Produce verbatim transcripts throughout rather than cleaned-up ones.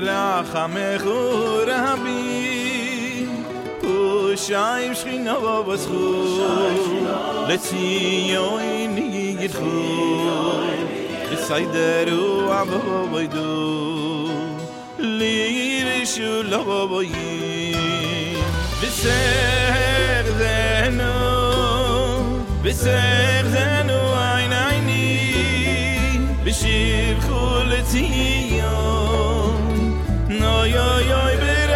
ברחמך רבים ושעים שכינה ובזכות לציון ידחו לסיידרו עבודו לירשו לבויים בסך זנו בסך זנו עין עיני בשבחו לציון נוי אוי אוי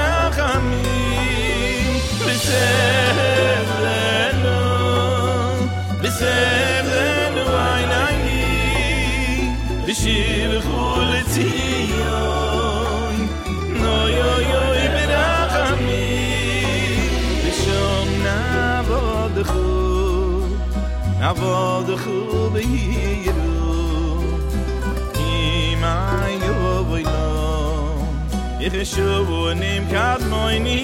ברחמים בסך זנו בסך זנו עין עיני בשבחו לציון נוי אוי אוי ברחמים בשום נעבודכו נעבודכו בהירו אימא יובוי לו יחשבו נמכת מויני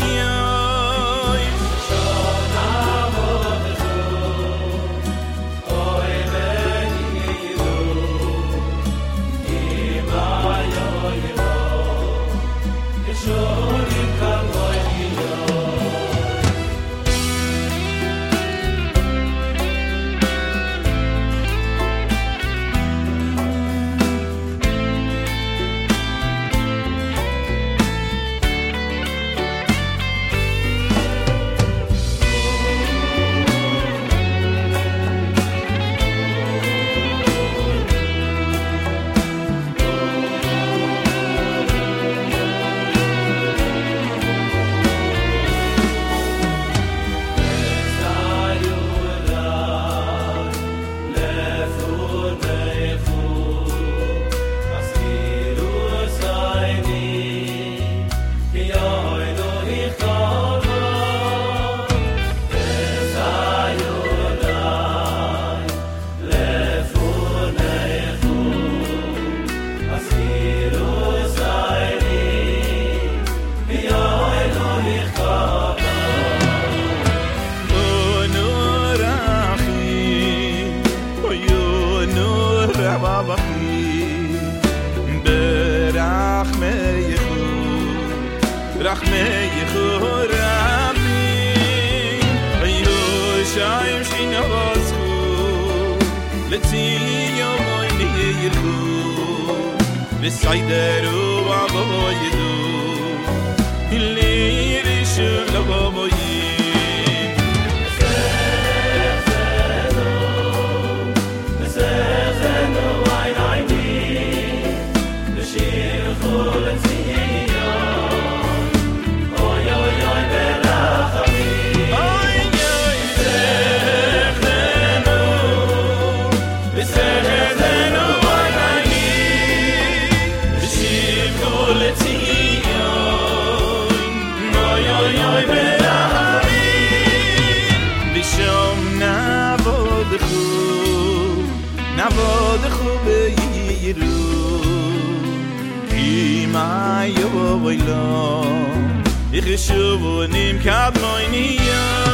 בסיידרו עבודו לירשו לבויים בסך זנו בסך זנו עין עיני בשבחו לציון אוי אוי אוי ברחמים אוי אוי בסך זנו בסך זנו לציון אוי אוי אוי ברחמים בשום נעבודכו נעבודכו בהירו אמא יבואי לו יחשבו נמכת מויני